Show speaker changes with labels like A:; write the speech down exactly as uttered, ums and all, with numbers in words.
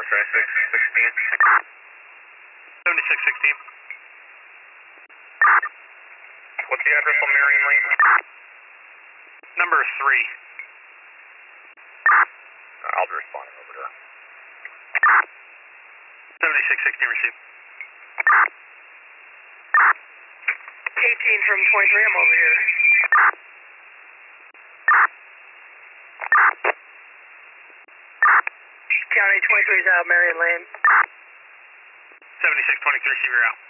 A: seventy-six sixteen.
B: seventy-six sixteen.
A: What's the address on Marion Lane?
B: Number three.
A: Uh, I'll be responding over to her.
B: seventy-six sixteen received.
C: eighteen from twenty-three, I'm over here. County twenty-three is out, Marion Lane.
B: seventy-six twenty-three, receiver out.